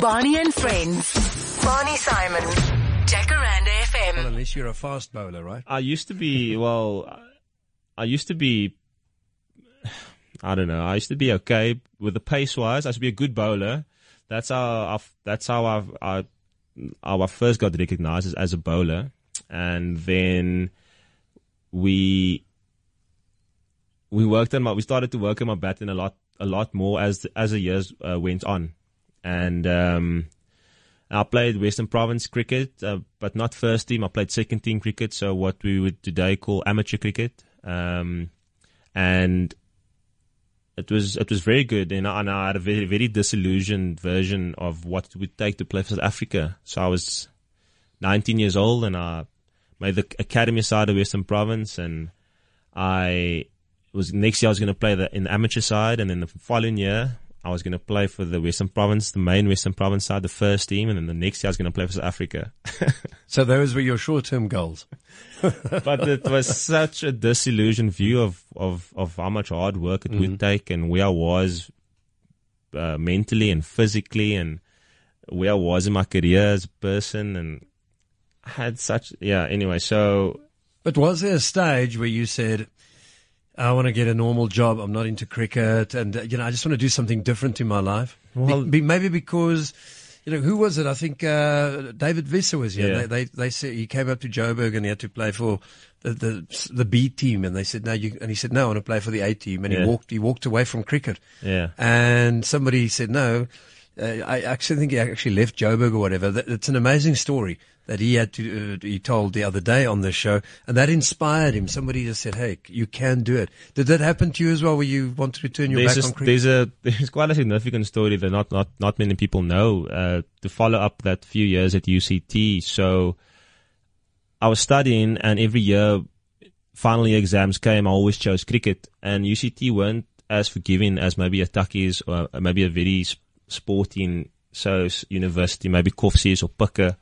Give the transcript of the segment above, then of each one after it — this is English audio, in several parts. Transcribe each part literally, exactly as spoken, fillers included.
Barney and Friends. Barney Simon. Jacaranda F M. Well, unless you're a fast bowler, right? I used to be, well, I used to be, I don't know, I used to be okay with the pace-wise. I used to be a good bowler. That's how, I've, that's how I've, I, how I first got recognized as, as a bowler. And then we, we worked on my, we started to work on my batting a lot, a lot more as, as the years uh, went on. And, um, I played Western Province cricket, uh, but not first team. I played second team cricket, so what we would today call amateur cricket. Um, and it was, it was very good. And I, and I had a very, very disillusioned version of what it would take to play for South Africa. So I was nineteen years old and I made the academy side of Western Province, and I was, next year I was going to play the, in the amateur side, and then the following year I was going to play for the Western Province, the main Western Province side, the first team, and then the next year I was going to play for South Africa. So those were your short-term goals. But it was such a disillusioned view of, of, of how much hard work it mm. would take, and where I was uh, mentally and physically, and where I was in my career as a person, and I had such, yeah, anyway, so. But was there a stage where you said, I want to get a normal job, I'm not into cricket, and, uh, you know, I just want to do something different in my life? Well, be, be, maybe because, you know, who was it? I think uh, David Visser was here. Yeah. They, they, they said he came up to Joburg and he had to play for the, the, the B team, and they said, no, you, and he said, no, I want to play for the A team, and yeah. he walked, he walked away from cricket. Yeah. And somebody said, no, uh, I actually think he actually left Joburg or whatever. That, it's an amazing story that he had to, uh, he told the other day on the show, and that inspired him. Somebody just said, hey, you can do it. Did that happen to you as well, where you wanted to turn your there's back a, on cricket? There's a, there's quite a significant story that not, not, not many people know, uh, to follow up that few years at U C T. So I was studying, and every year, final year exams came, I always chose cricket, and U C T weren't as forgiving as maybe a Tuckies or maybe a very sporting, so university, maybe Koffsies or Picker.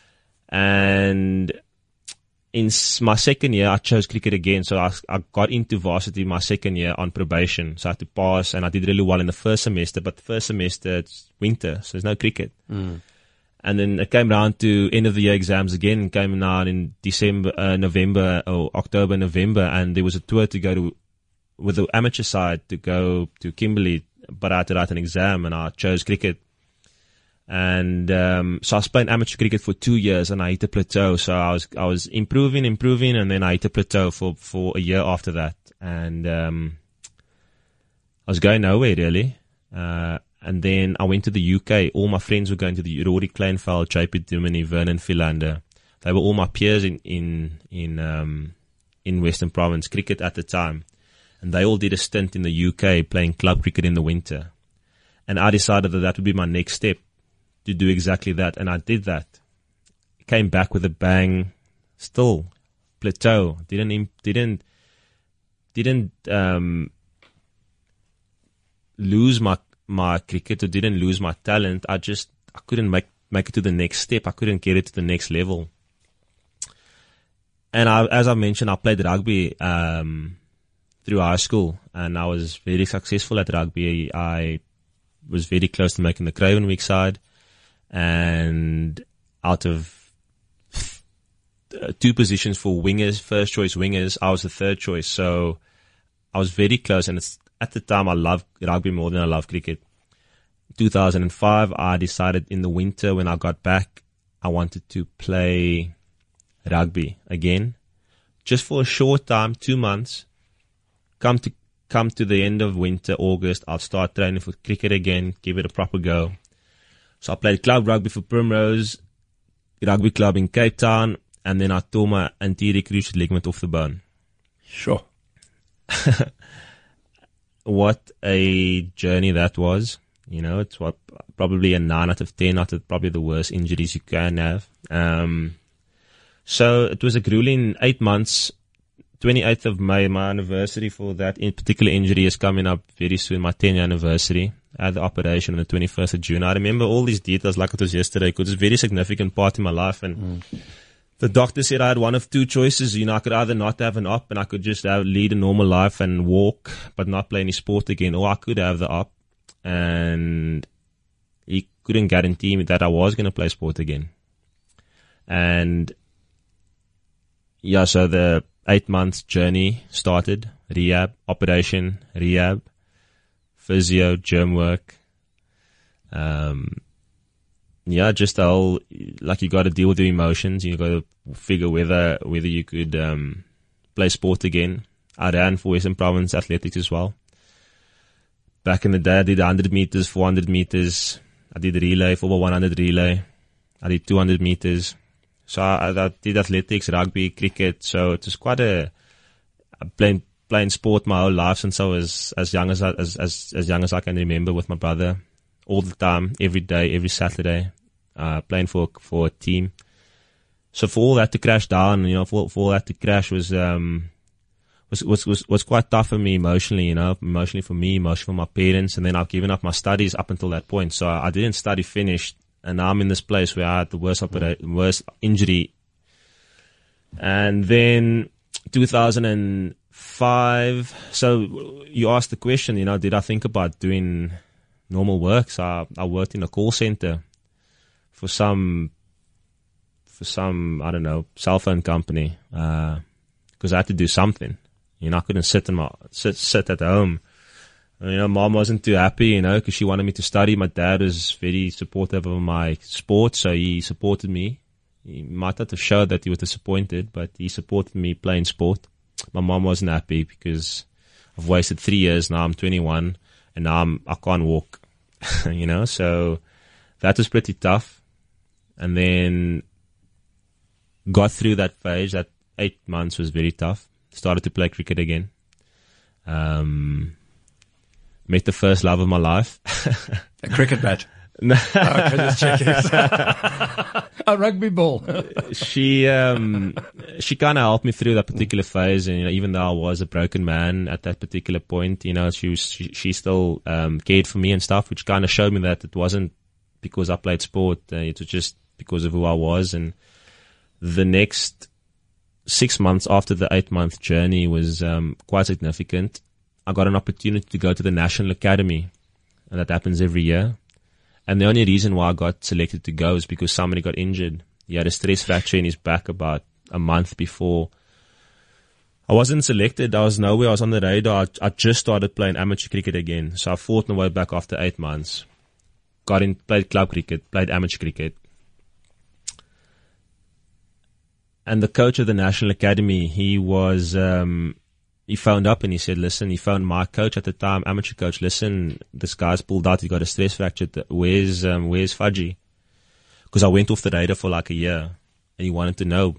And in my second year, I chose cricket again. So I, I got into varsity my second year on probation. So I had to pass, and I did really well in the first semester. But the first semester, it's winter, so there's no cricket. Mm. And then it came down to end of the year exams again. It came out in December, uh, November, or October, November. And there was a tour to go to, with the amateur side, to go to Kimberley. But I had to write an exam, and I chose cricket. And, um, so I was playing amateur cricket for two years and I hit a plateau. So I was, I was improving, improving, and then I hit a plateau for, for a year after that. And, um, I was going nowhere really. Uh, and then I went to the U K. All my friends were going to the Rory Kleinfeld, J P Duminy, Vernon Philander. They were all my peers in, in, in, um, in Western Province cricket at the time. And they all did a stint in the U K playing club cricket in the winter. And I decided that that would be my next step, to do exactly that, and I did that. Came back with a bang, still plateau. Didn't didn't didn't um, lose my my cricket, or didn't lose my talent. I just I couldn't make make it to the next step. I couldn't get it to the next level. And I, as I mentioned, I played rugby um, through high school, and I was very successful at rugby. I was very close to making the Cravenweek side. And out of two positions for wingers, first choice wingers, I was the third choice. So I was very close. And it's, at the time, I loved rugby more than I love cricket. two thousand five, I decided in the winter when I got back, I wanted to play rugby again, just for a short time, two months. Come to come to the end of winter, August, I'll start training for cricket again, give it a proper go. So I played club rugby for Primrose Rugby Club in Cape Town, and then I tore my anterior cruciate ligament off the bone. Sure. What a journey that was. You know, it's what, probably a nine out of ten out of probably the worst injuries you can have. Um, so it was a grueling eight months. twenty-eighth of May, my anniversary for that in particular injury is coming up very soon, my ten year anniversary. I had the operation on the twenty-first of June. I remember all these details like it was yesterday, because it's a very significant part in my life. And mm. the doctor said I had one of two choices. You know, I could either not have an op and I could just have, lead a normal life and walk, but not play any sport again, or I could have the op. And he couldn't guarantee me that I was going to play sport again. And yeah, so the eight months journey started, rehab, operation, rehab, physio, gym work. Um, yeah, just the whole, like you got to deal with your emotions. You got to figure whether, whether you could, um, play sport again. I ran for Western Province Athletics as well. Back in the day, I did one hundred meters, four hundred meters. I did relay, four by one hundred relay. I did two hundred meters. So I, I did athletics, rugby, cricket. So it was quite a, playing, playing sport my whole life since I was as young as, I, as, as, as young as I can remember with my brother. All the time, every day, every Saturday, uh, playing for, for a team. So for all that to crash down, you know, for, for all that to crash was, um, was, was, was, was quite tough for me emotionally, you know, emotionally for me, emotionally for my parents. And then I've given up my studies up until that point. So I, I didn't study finished. And now I'm in this place where I had the worst opera- worst injury. And then two thousand five, so you asked the question, you know, did I think about doing normal work? So I, I worked in a call center for some, for some, I don't know, cell phone company, uh, cause I had to do something. You know, I couldn't sit in my, sit, sit at home. You know, mom wasn't too happy, you know, because she wanted me to study. My dad was very supportive of my sport, so he supported me. He might not have showed that he was disappointed, but he supported me playing sport. My mom wasn't happy because I've wasted three years. Now I'm twenty-one, and now I'm, I can't walk, you know, so that was pretty tough. And then got through that phase. That eight months was very tough. Started to play cricket again. Um... Met the first love of my life. A cricket bat. No. Oh, okay, just checking. A rugby ball. she um, she kind of helped me through that particular phase, and you know, even though I was a broken man at that particular point, you know, she was, she, she still um, cared for me and stuff, which kind of showed me that it wasn't because I played sport; uh, it was just because of who I was. And the next six months after the eight month journey was um, quite significant. I got an opportunity to go to the National Academy, and that happens every year. And the only reason why I got selected to go is because somebody got injured. He had a stress fracture in his back about a month before. I wasn't selected. I was nowhere. I was on the radar. I, I just started playing amateur cricket again. So I fought my way back after eight months. Got in, played club cricket, played amateur cricket. And the coach of the National Academy, he was... Um, He phoned up and he said, listen, he phoned my coach at the time, amateur coach, listen, this guy's pulled out, he got a stress fracture. Where's, um, where's Fudgy? Because I went off the radar for like a year and he wanted to know.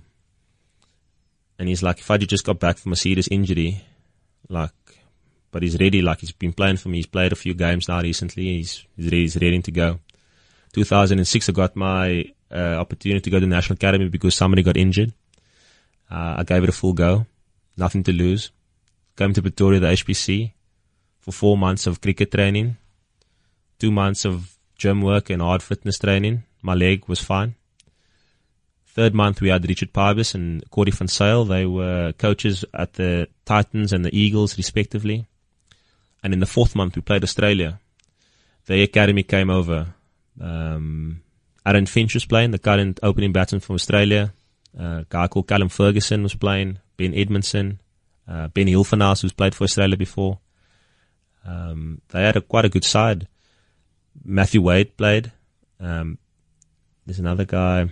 And he's like, Fudgy just got back from a serious injury. Like, but he's ready, like he's been playing for me. He's played a few games now recently. He's, he's ready, he's ready to go. two thousand six, I got my, uh, opportunity to go to the National Academy because somebody got injured. Uh, I gave it a full go. Nothing to lose. Came to Pretoria, the H P C, for four months of cricket training, two months of gym work and hard fitness training. My leg was fine. Third month, we had Richard Pybus and Corey van Zyl. They were coaches at the Titans and the Eagles, respectively. And in the fourth month, we played Australia. The academy came over. Um, Aaron Finch was playing, the current opening batsman from Australia. Uh, a guy called Callum Ferguson was playing, Ben Edmondson. Uh, Benny Hilfenhaus, who's played for Australia before. Um, they had a, quite a good side. Matthew Wade played. Um, there's another guy.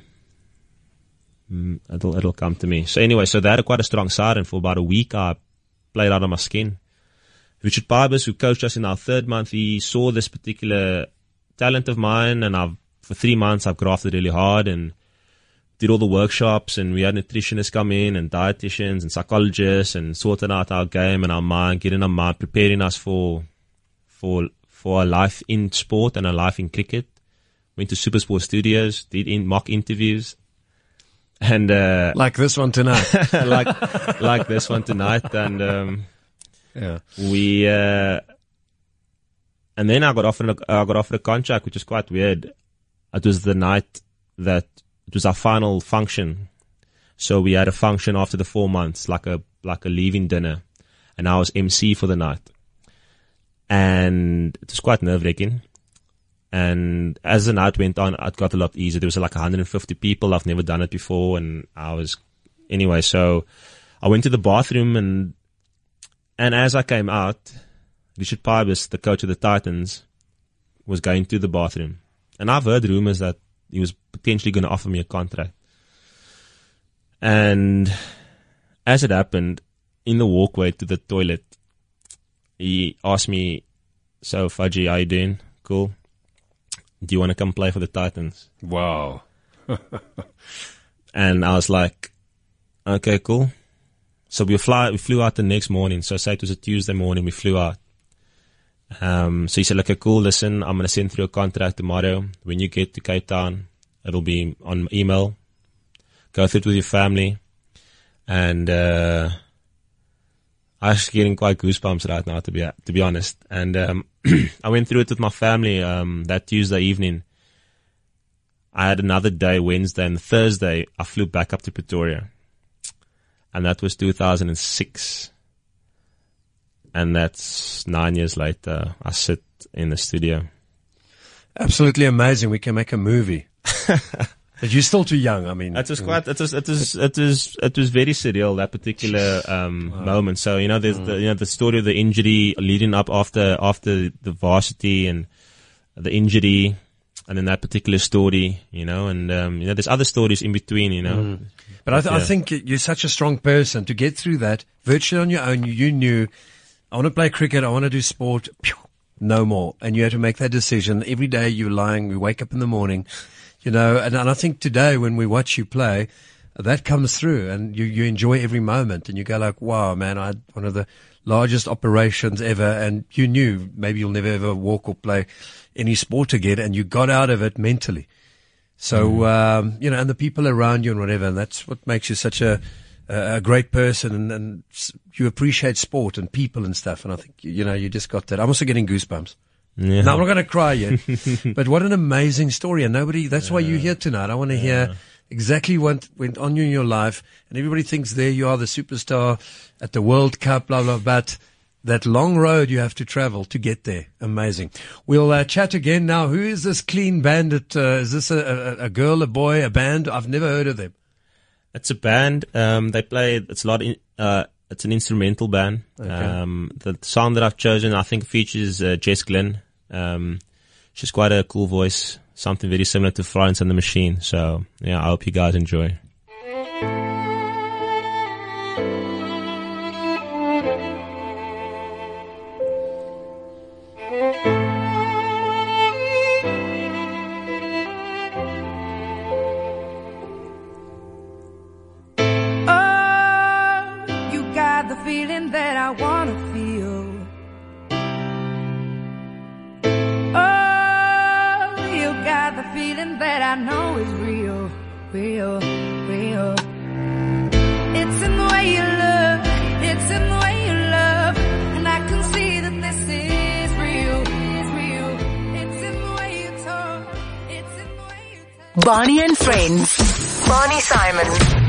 Mm, it'll, it'll come to me. So anyway, so they had a quite a strong side, and for about a week I played out of my skin. Richard Pybus, who coached us in our third month, he saw this particular talent of mine, and I've, for three months I've grafted really hard and did all the workshops, and we had nutritionists come in and dietitians and psychologists and sorting out our game and our mind, getting our mind, preparing us for, for, for a life in sport and a life in cricket. Went to Supersport Studios, did in mock interviews. And, uh, like this one tonight. like, like this one tonight. And, um, yeah, we, uh, and then I got offered, a, I got offered a contract, which is quite weird. It was the night that, it was our final function. So we had a function after the four months, like a, like a leaving dinner. And I was M C for the night. And it was quite nerve wracking. And as the night went on, it got a lot easier. There was like one hundred fifty people. I've never done it before. And I was, anyway, so I went to the bathroom and, and as I came out, Richard Pybus, the coach of the Titans, was going to the bathroom. And I've heard rumors that he was potentially going to offer me a contract. And as it happened, in the walkway to the toilet, he asked me, so Fudgy, how you doing? Cool. Do you want to come play for the Titans? Wow. And I was like, okay, cool. So we fly, we flew out the next morning. So say it was a Tuesday morning, we flew out. Um, so he said, okay, cool, listen, I'm going to send through a contract tomorrow. When you get to Cape Town, it'll be on email. Go through it with your family. And, uh, I'm actually getting quite goosebumps right now, to be, to be honest. And, um, I went through it with my family, um, that Tuesday evening. I had another day, Wednesday, and Thursday, I flew back up to Pretoria. And that was two thousand six. And that's nine years later, I sit in the studio. Absolutely amazing. We can make a movie. But you're still too young. I mean, it was quite, it was, it was, it was, it was very surreal, that particular, um, wow. moment. So, you know, there's mm. the, you know, the story of the injury leading up after, after the varsity and the injury and then that particular story, you know, and, um, you know, there's other stories in between, you know. Mm. But I, th- yeah. I think you're such a strong person to get through that virtually on your own. You, you knew, I want to play cricket. I want to do sport. Pew, no more. And you had to make that decision. Every day you're lying. You wake up in the morning. You know, and, and I think today when we watch you play, that comes through and you, you enjoy every moment and you go like, wow, man, I had one of the largest operations ever and you knew maybe you'll never ever walk or play any sport again and you got out of it mentally. So, mm. um, you know, and the people around you and whatever, and that's what makes you such a, a great person and, and you appreciate sport and people and stuff. And I think, you know, you just got that. I'm also getting goosebumps. Yeah. Now I'm not going to cry yet, but what an amazing story. And nobody, that's yeah. why you're here tonight. I want to yeah. hear exactly what went on in your life. And everybody thinks there you are, the superstar at the World Cup, blah, blah, but that long road you have to travel to get there. Amazing. We'll uh, chat again now. Who is this Clean Bandit? Uh, is this a, a, a girl, a boy, a band? I've never heard of them. It's a band. Um, they play, it's a lot, in, uh, it's an instrumental band. Okay. Um, the song that I've chosen, I think features, uh, Jess Glynn. Um, she's quite a cool voice, something very similar to Florence and the Machine. So, yeah, I hope you guys enjoy. Oh, you got the feeling that I wanna feel. The feeling that I know is real, real, real. It's in the way you look, it's in the way you love, and I can see that this is real, it's real. It's in the way you talk, it's in the way you talk. Barney and Friends. Barney Simon.